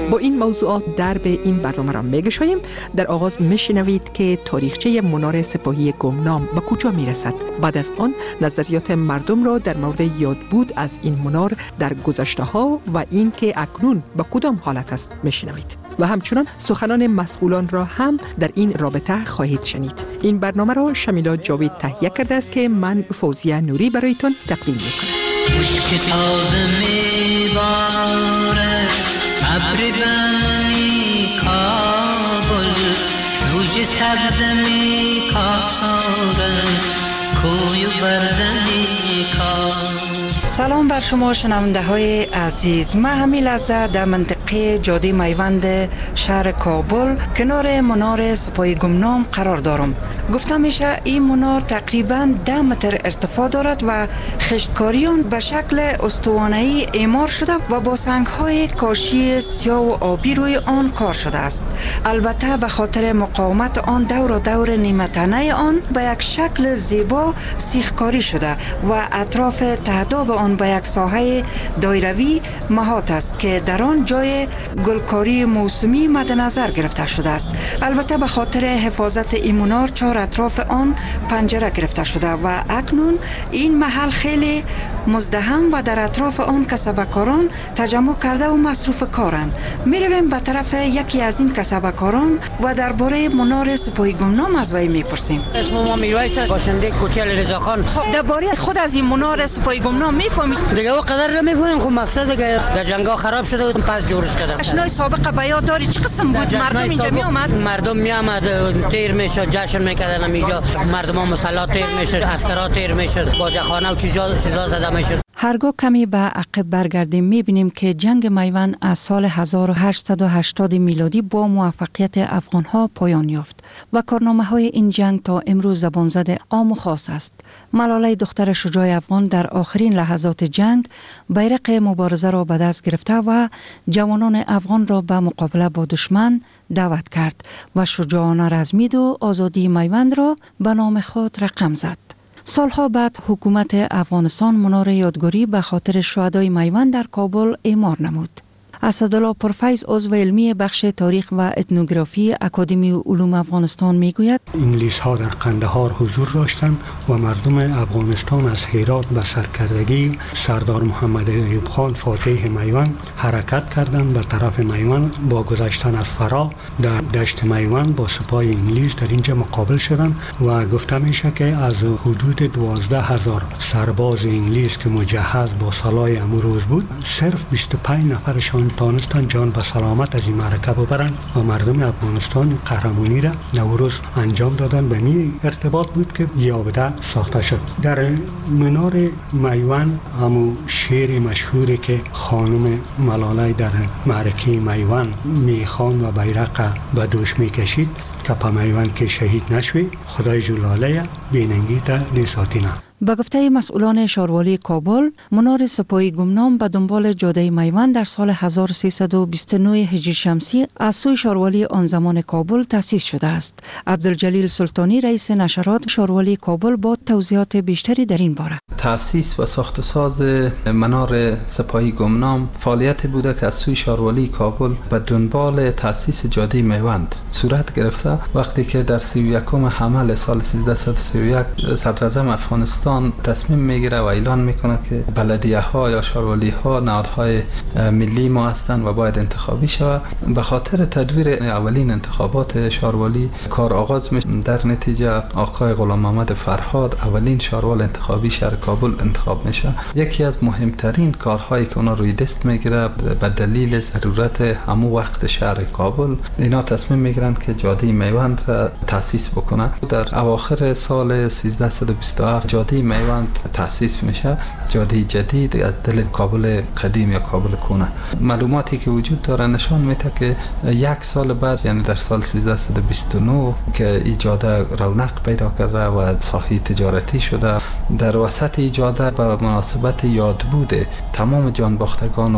با این موضوعات درب این برنامه را می‌گشاییم. در آغاز میشنوید که تاریخچه منار سپاهی گمنام به کجا میرسد. بعد از آن نظریات مردم را در مورد یادبود از این منار در گذشته‌ها و این که اکنون به کدام حالت است میشنوید. و همچنان سخنان مسئولان را هم در این رابطه خواهید شنید. این برنامه را شمیلا جاوید تهیه کرده است که من فوزیه نوری برایتان تقدیم میکنم. مشک تازه میباره ابر بنی کابل روج سبز میکاره کوی و برزنی کابل. سلام بر شما شنونده های عزیز. من همین لحظه در منطقه جاده میوند شهر کابل کنار منار سپاهی گمنام قرار دارم. گفته میشه این منار تقریباً 10 متر ارتفاع دارد و خشتکاری آن به شکل استوانه‌ای اعمار شده و با سنگ‌های کاشی سیاه و آبی روی آن کار شده است. البته به خاطر مقاومت آن دور و دور نیمه تنه آن به یک شکل زیبا سیخکاری شده و اطراف تهداب آن به یک ساحه دایروی محاط است که در آن جای گلکاری موسمی مد نظر گرفته شده است. البته به خاطر حفاظت این منار 4 اطراف آن پنجره گرفته شده و اکنون این محل خیلی مزدحم و در اطراف آن کسبکاران تجمع کرده و مصروف کارند. میرویم به طرف یکی از این کسبکاران و درباره منار سپاهی گمنام از وی میپرسیم. اسم ما میرویس است، باشنده کوچه علیرضا خان. خب درباره خود از این منار سپاهی گمنام میفهمید؟ دیگه او قدر نمیفهمیم. خب مقصد که در جنگا خراب شده و پس جورش کرده. اشنای سابقه به یاد داری چه قسم بود؟ مردم اینجا می اومد؟ مردم می آمد تیر میشد، جشن میکردن اینجا. مردم ها مسلح تیر میشد، عسکرا تیر میشد، باجخانه و چیزا زده میشد. هرگاه کمی به عقب برگردیم میبینیم که جنگ میوند از سال 1880 میلادی با موفقیت افغانها پایان یافت و کارنامه‌های این جنگ تا امروز زبانزد عام و خاص است. ملاله دختر شجاع افغان در آخرین لحظات جنگ بیرق مبارزه را به دست گرفته و جوانان افغان را به مقابله با دشمن دعوت کرد و شجاعانه رزمید و آزادی میوند را به نام خود رقم زد. سالها بعد حکومت افغانستان منار یادگاری به خاطر شهدای میوند در کابل اعمار نمود. اسدالله پرفیض عضو علمی بخش تاریخ و اتنوگرافی اکادمی علوم افغانستان میگوید انگلیس ها در قندهار حضور داشتند و مردم افغانستان از هرات به سرکردگی سردار محمد ایوب خان فاتح میوند حرکت کردند به طرف میوند. با گذشتن از فرا در دشت میوند با سپاه انگلیس در اینجا مقابل شدند و گفته میشه که از حدود 12,000 سرباز انگلیس که مجهز با سلاح امروز بود صرف 25 نفرشان تانستن جان به سلامت از این معرکه ببرن و مردم افغانستان قهرمانی را نوروز انجام دادن. به می ارتباط بود که یابده ساخته شد. در منار میوند همو شعر مشهوری که خانم ملاله در معرکه میوند میخوان و بیرق به دوش میکشید که پا میوند که شهید نشوی خدای جلاله بیننگی تا دیساتینا. به گفته مسئولان شاروالی کابل، منار سپاهی گمنام به دنبال جاده میوند در سال 1329 هجری شمسی از سوی شاروالی آن زمان کابل تأسیس شده است. عبدالجلیل سلطانی رئیس نشرات شاروالی کابل با توضیحات بیشتری در این باره. تأسیس و ساخت ساز منار سپاهی گمنام فعالیت بوده که از سوی شاروالی کابل به دنبال تأسیس جاده میوند صورت گرفته. وقتی که در 31 حمل سال 1331 صدراعظم افغانستان تصمیم میگیره و اعلان میکنه که بلدیه ها یا شاروالی ها نهادهای ملی ما هستند و باید انتخابی شود. به خاطر تدویر اولین انتخابات شاروالی کار آغاز میشه. در نتیجه آقای غلام محمد فرهاد اولین شاروال انتخابی شهر کابل انتخاب میشه. یکی از مهمترین کارهایی که اونا روی دست میگیره به دلیل ضرورت همو وقت شهر کابل اینا تصمیم میگیرن که جاده میوند را تأسیس بکنه. در اواخر سال 1327 جاده میوند تأسیس میشه. جاده جدید از دل کابل قدیم یا کابل کهنه. معلوماتی که وجود داره نشان میده که یک سال بعد یعنی در سال 1329 که این جاده رونق پیدا کرده و ساحه تجارتی شده، در وسط این جاده به مناسبت یادبود تمام جانباختگان و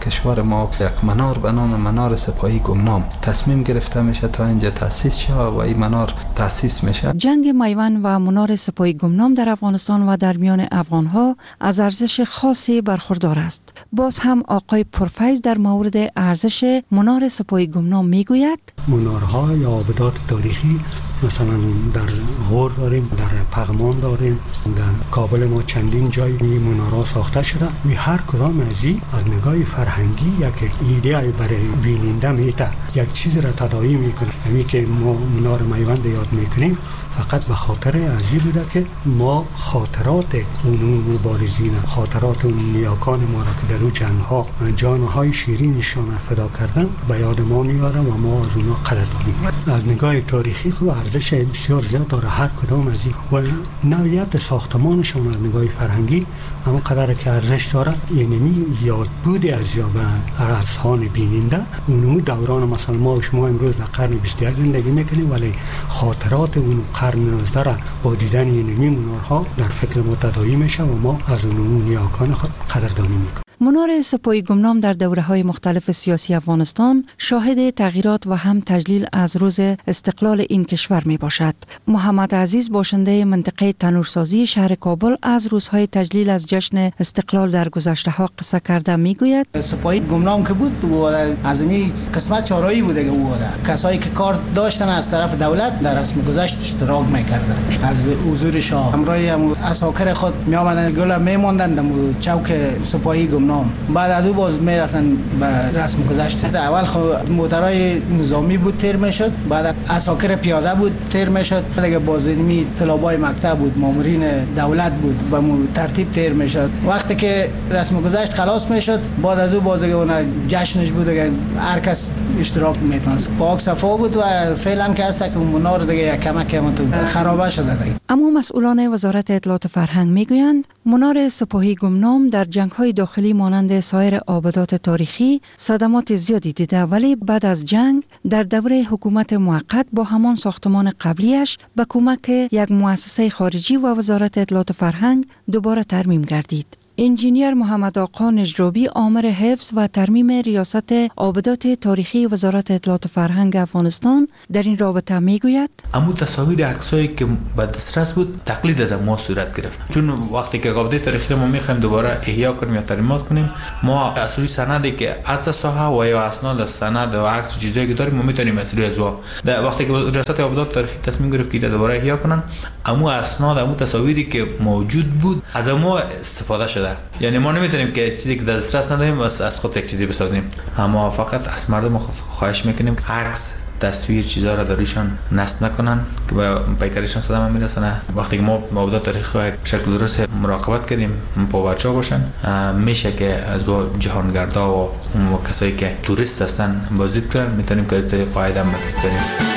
کشور ما یک منار به نام منار سپاهی گمنام تصمیم گرفته میشه تا اینجا تاسیس شه و این منار تاسیس میشه. جنگ میوند و منار سپاهی گمنام در افغانستان و در میان افغانها از ارزش خاصی برخوردار است. باز هم آقای پرفیض در مورد ارزش منار سپاهی گمنام میگوید: منارها یا آبدات تاریخی مثلا در غور داریم، در پغمان داریم، در کابل ما چندین جای منارها ساخته شده و هر کدام از این از نگاه فرهنگی یک ایده برای بیننده میده، یک چیز را تداعی میکنه. همین که ما منار میوند یاد میکنیم فقط به خاطر ازی بوده که ما خاطرات اون مبارزین، خاطرات اون نیاکان ما را که در اون جنگ‌ها جانهای شیرینشان فدا کردن به یاد ما میاره و ما از اونها قدردانی میکنیم. از نگاه تاریخی خود ارزش بسیار زیاد داره هر کدام از این و نوعیت ساختمانشان از نگاه فرهنگی اما قدر که ارزش داره. یعنی یاد بوده از یا به اذهان بیننده اونمو دوران مثلا ما و شما امروز در قرن 21 زندگی میکنیم ولی خاطرات اون قرن 19 را با دیدن این منارها در فکر ما تداعی میشه و ما از اون نیاکان خود قدردانی میکنیم. منار سپاهی گمنام در دوره‌های مختلف سیاسی افغانستان شاهد تغییرات و هم تجلیل از روز استقلال این کشور می باشد. محمد عزیز باشنده منطقه تنورسازی شهر کابل از روزهای تجلیل از جشن استقلال در گذشته‌ها قصه کرده می گوید: سپاهی گمنام که بود و از این قسمت چارایی بوده که او کسایی که کار داشتن از طرف دولت در رسم گذشت اشتراک می‌کردند. از حضور شاه همراه اساکر خود می آمدن گل می‌ماندند در چوک سپاهی گمنام. بعد از او باز میرفتن به رسم گذشت. اول خود موترهای نظامی بود تیر میشد، بعد اساکر پیاده بود تیر میشد، دیگه باز می طلابای مکتب بود، مامورین دولت بود، به ترتیب تیر میشد. وقتی که رسم گذشت خلاص میشد بعد از او باز اون جشنش بود که هر کس اشتراک میتونست. پاک صفا بود و فعلا که هست که منار دیگه کمک خرابه شده دیگه. اما مسئولان وزارت اطلاعات فرهنگ میگویند منار سپاهی گمنام در جنگ‌های داخلی مانند سایر آبادات تاریخی صدمات زیادی دیده ولی بعد از جنگ در دوره حکومت موقت با همان ساختمان قبلیش به کمک یک مؤسسه خارجی و وزارت اطلاعات فرهنگ دوباره ترمیم گردید. انجینیر محمد آقا نجرابی آمر حفظ و ترمیم ریاست آبادات تاریخی وزارت اطلاعات فرهنگ افغانستان در این رابطه میگوید: اما تصاویر عکسایی که به دسترس بود تقلید از ما صورت گرفت. چون وقتی که آبادات تاریخی ما میخوایم دوباره احیا کنیم یا ترمیمات کنیم، ما از روی سندی که از ساحه و یا اسناد سند و عکس و چیزایی که داریم ما میتونیم از روی ازوا وقتی که ریاست آبادات تاریخی تصمیم گرفت که دوباره احیا کنن، اما اسناد اما تصاویری که موجود بود از ما استفاده شده. یعنی ما نمیتونیم که چیزی که دسترس نداریم از خود یک چیزی بسازیم، اما فقط از مردم خواهش میکنیم که عکس تصویر چیزا را داریشان نصب نکنن که به پیکرشان صدمه میرسنه. وقتی که ما آبادات تاریخی به شکل درست مراقبت کردیم پابرجا باشن، میشه که از جهانگردا و کسایی که توریست هستن بازدید کنن، میتونیم که از قاعده هم بریم.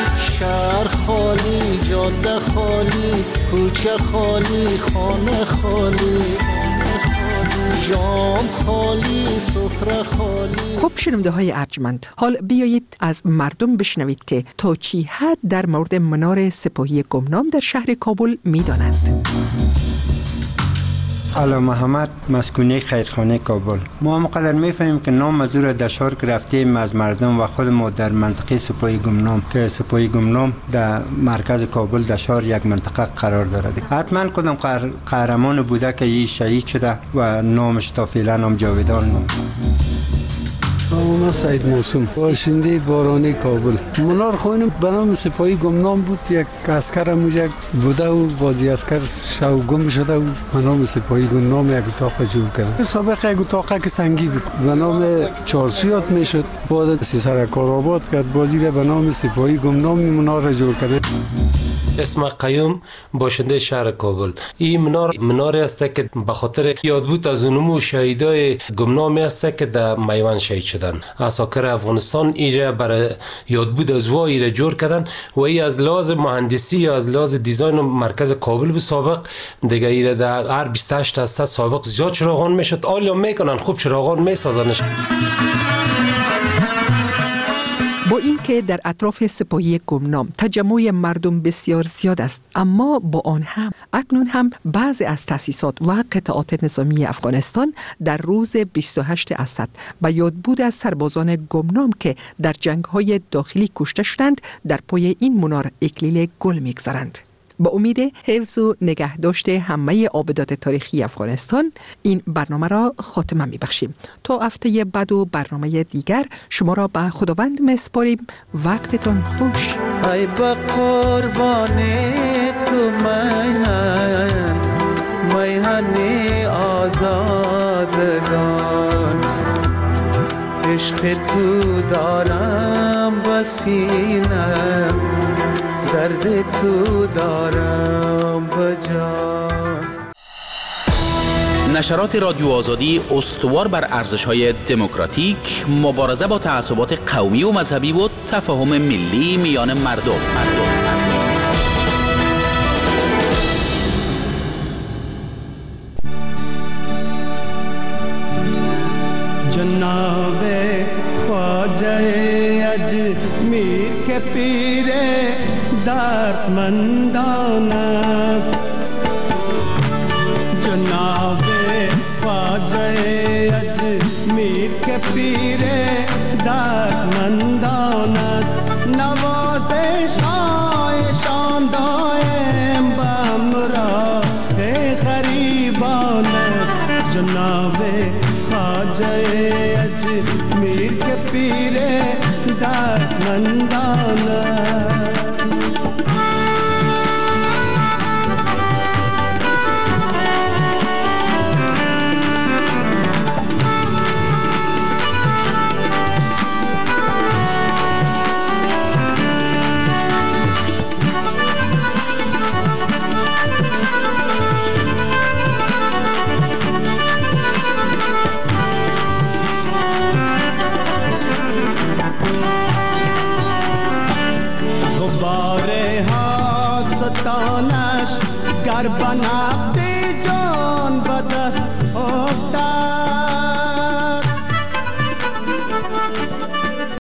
شهر خالی، جاده خالی، کوچه خالی، خانه خالی، جام خالی، سفره خالی. خب شنونده های ارجمند، حال بیایید از مردم بشنوید که تا چی حد در مورد منار سپاهی گمنام در شهر کابل می‌دانند. علا محمد، مسکونی خیرخانه کابل. ما هم قدر میفهمیم که نام مزور دشار گرفتیم از مردم و خود ما در منطقه سپاهی گمنام که سپاهی گمنام در مرکز کابل دشار یک منطقه قرار دارد. حتما کدام قهرمان بوده که یه شهید شده و نامش تا فعلا هم جاودان مونده. من سعید موسوم، باشنده بارانی کابل. منار خونم به نام سپاهی گمنام بود. یک عسکر موجک بوده و بازی عسکر شو گم شده و به نام سپاهی گمنام یک اتاق جور کرد. سابق یک اتاق که سنگی بود به نام چارسویات میشد. بعد سر کارآباد کرد، بازی را به نام سپاهی گمنام منار را جور کرد. اسم قیوم، باشنده شهر کابل. این مناری است که به خاطر یادبود از اونمو شهیدای گمنامی است که در میوند شهید شدن. اساکر افغانستان ایره برای یادبود از وا ایره جور کردن و ای از لحاظ مهندسی یا از لحاظ دیزاین مرکز کابل به سابق دیگه ایره در هر 28 هسته سابق زیاد چراغان میشد. آلیا میکنن خوب چراغان میسازنش. با اینکه در اطراف سپاهی گمنام تجمع مردم بسیار زیاد است، اما با آن هم اکنون هم بعضی از تأسیسات و قطعات نظامی افغانستان در روز 28 اسد به یاد بود از سربازان گمنام که در جنگ‌های داخلی کشته شدند در پای این منار اکلیل گل می‌گذارند. با امید حفظ و نگهداشت همه آبدات تاریخی افغانستان این برنامه را خاتمه می‌بخشیم. تا هفته بعد و برنامه دیگر شما را به خداوند می‌سپاریم. وقتتان خوش. ای با قربان تو میهن آزادگان، عشق تو دارم بسینه، درد تو دارم بجان. نشرات رادیو آزادی استوار بر ارزش‌های دموکراتیک، مبارزه با تعصبات قومی و مذهبی و تفاهم ملی میان مردم. جناب خواجه اجمیر کے پیر دردمندان است، جناب خواجه اجمیر کے پیر دردمندان است، نوازش هایشان دائم به همراه غریبان است، جناب خواجه اجمیر کے پیر دردمندان است. غبار هاستانش گر بنقد